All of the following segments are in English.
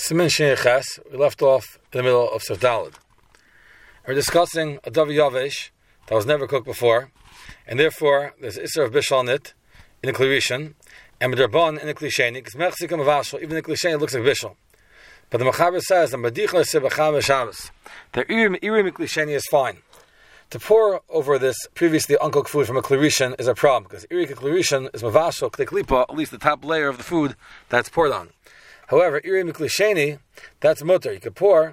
Siman Shnei Ches. We left off in the middle of Sif Daled. We're discussing a Davi Yavesh that was never cooked before, and therefore there's Isser of Bishal in it, in the Klirishon, and Medarban in the Klisheni, because Mechzik Mavashal, even the Klisheni looks like Bishal. But the Mechaber says, the Madichla Sebacham Shabbos, the Irim Klisheni is fine. To pour over this previously uncooked food from a Klirishon is a problem, because Irik Klirishon is Mavashal, Kliklipa, at least the top layer of the food that's poured on. However, Irim Klisheni, that's mutter. You could pour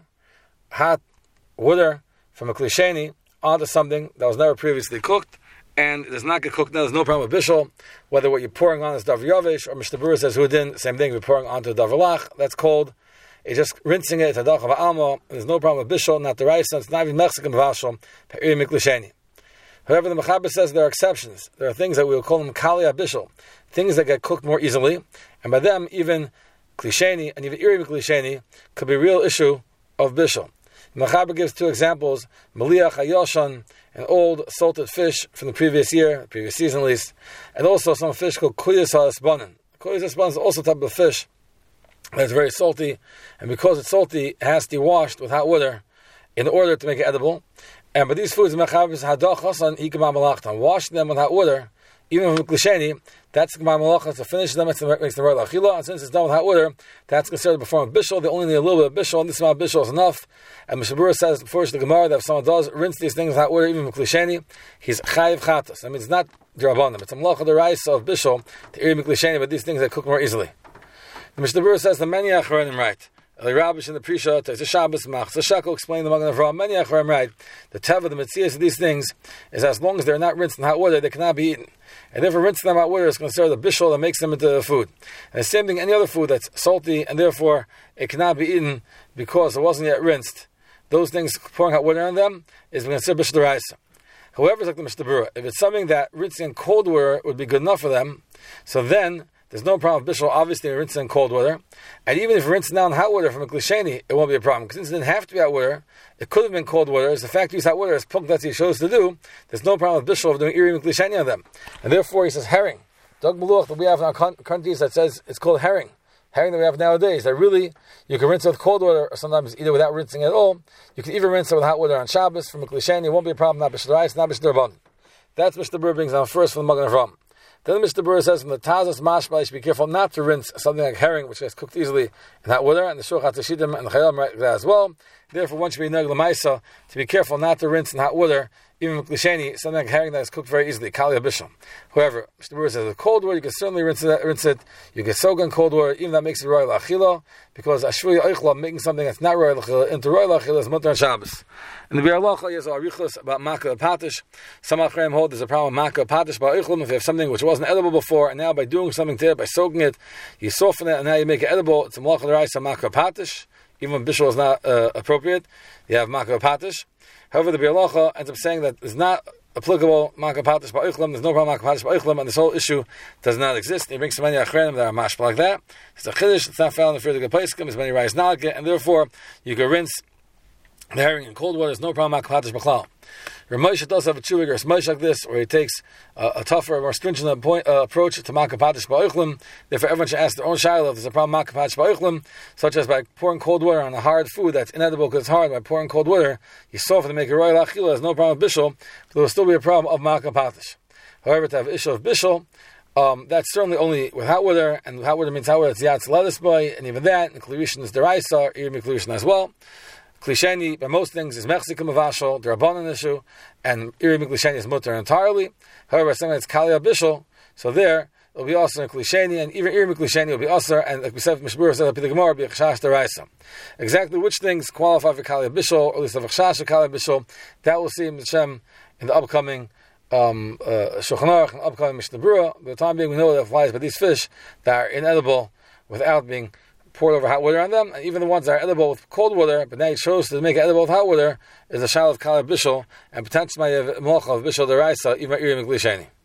hot water from a Klisheni onto something that was never previously cooked, and it does not get cooked now. There's no problem with Bishul. Whether what you're pouring on is Davar Yavesh, or Mishnah Berurah says Hudin, same thing, you're pouring onto Davar Lach, that's cold. It's just rinsing it, Tadach of Alma, there's no problem with Bishul, not the rice, it's not even Mexican Vashal, Irim Klisheni. However, the Mechaber says there are exceptions. There are things that we will call them Kaliya Bishul, things that get cooked more easily, and by them, even Klisheni and even Irim Klisheni could be a real issue of Bishul. Mechaber gives two examples: Meliach Hayoshan, an old salted fish from the previous season at least, and also some fish called Kuyas HaEsbanan. Kuyas HaEsbanan is also a type of fish that's very salty, and because it's salty, it has to be washed with hot water in order to make it edible. And by these foods, Mechaber is Hadach Hasan Ikama Malachtan, washing them with hot water, even from Klisheni, that's Gemar Malachas to finish them, makes the right Lachila, and since it's done with hot water, that's considered to perform Bishul. They only need a little bit of Bishul, and this amount of Bishul is enough. And Mishnah Berurah says, before the Gemara, that if someone does rinse these things with hot water, even with Klisheni, he's Chayiv Chatas. I mean, it's not D'Rabbanan, it's a Malacha D'Oraisa of Bishul, to Irim Klisheni, but these things that cook more easily. The Mishnah Berurah says, the many Acharonim right. The Rabish and the Prisha, the Shabbos, Mach, the Shakel explain the Magen Avraham, many Acharonim right. The Teva, the Metzias of these things, is as long as they're not rinsed in hot water, they cannot be eaten. And therefore, rinsing them in hot water is considered the bishul that makes them into food. And the same thing, any other food that's salty, and therefore it cannot be eaten because it wasn't yet rinsed. Those things, pouring hot water on them, is considered bishul d'oraisa. However, it's like the Mishnah Berurah. If it's something that rinsing in cold water would be good enough for them, so then there's no problem with bishul, obviously, rinsing in cold water. And even if rinsing down hot water from a klisheni, it won't be a problem. Because since it didn't have to be hot water, it could have been cold water. As the fact to use hot water, as Punk that he chose to do, there's no problem with bishul of doing irim and klisheni on them. And therefore, he says herring. Dog Maluch that we have in our countries that says it's called herring. Herring that we have nowadays, that really, you can rinse it with cold water, or sometimes either without rinsing at all. You can even rinse it with hot water on Shabbos from a klisheni. It won't be a problem, not bishul rice, not bishul d'Rabbanan. That's Mishnah Berurah brings down first from the Magen Avraham. Then Mishnah Berurah says, from the Tazas Mashma, you should be careful not to rinse something like herring, which gets cooked easily in hot water, and the Shulchat Tashidim and the Chayyim like that as well. Therefore, one should be neg l'maisa to be careful not to rinse in hot water, even with klisheni, something like herring that is cooked very easily, Kali Abisham. However, Mishnah Berurah says, with cold water, you can certainly rinse it. You can soak in cold water, even that makes it royal achila, because Ashvui Eichla, making something that's not royal achila into royal achila is mutter on Shabbos. And the Biur Halacha is arichos about Makkah Patish. Some Achreim hold there's a problem with Makkah Patish by Eichlim. If you have something which wasn't edible before, and now by doing something to it, by soaking it, you soften it, and now you make it edible, it's a Malacha D'Oraisa Makkah Patish. Even when Bishul is not appropriate, you have Makkah Patish. However, the Biur Halacha ends up saying that it's not applicable Makkah Patish by Eichlim. There's no problem Makkah Patish by Eichlim, and this whole issue does not exist. He brings so many Achreim that are mashma like that. It's a Chiddush, it's not found in the Friedrich Paiskim, there's many rice nalga, and therefore you can rinse the herring in cold water. There's no problem Makkah Patish b'chlal. Ramosha does have a true rigorous Moshe like this, where he takes a tougher, more stringent approach to Makkah Patish ba'ochlim. Therefore, everyone should ask their own shiloh if there's a problem Makkah Patish ba'ochlim, such as by pouring cold water on a hard food that's inedible because it's hard. By pouring cold water, you soften to make a royal achila. There's no problem with bishul, but there will still be a problem of Makkah Patish. However, to have issue of bishul, that's certainly only with hot water, and hot water means hot water. It's yatz lettuce boy, and even that, and Klirishon is deraisa, irim Klirishon as well. Klisheni, by most things, is Mechzik Mavashal, the Rabbanan issue, and Irim Klisheni is mutter entirely. However, something that's Kali Abishal, so there, it will be also in Klisheni, and even Irim Klisheni will be also, and like we said, Mishnah Berurah said, the Gemara will be a Chashash D'Oraisa. Exactly which things qualify for Kali Abishal, or at least a Chashash of Kali Abishal, that we'll see in Hashem in the upcoming Shulchan Aruch and upcoming Mishnah Berurah. By the time being, we know that it applies by these fish that are inedible without being poured over hot water on them, and even the ones that are edible with cold water, but now he chose to make it edible with hot water, is a shal of Kali Bishul, and potentially a malacha of Bishul D'Oraisa, even Irim Klisheni.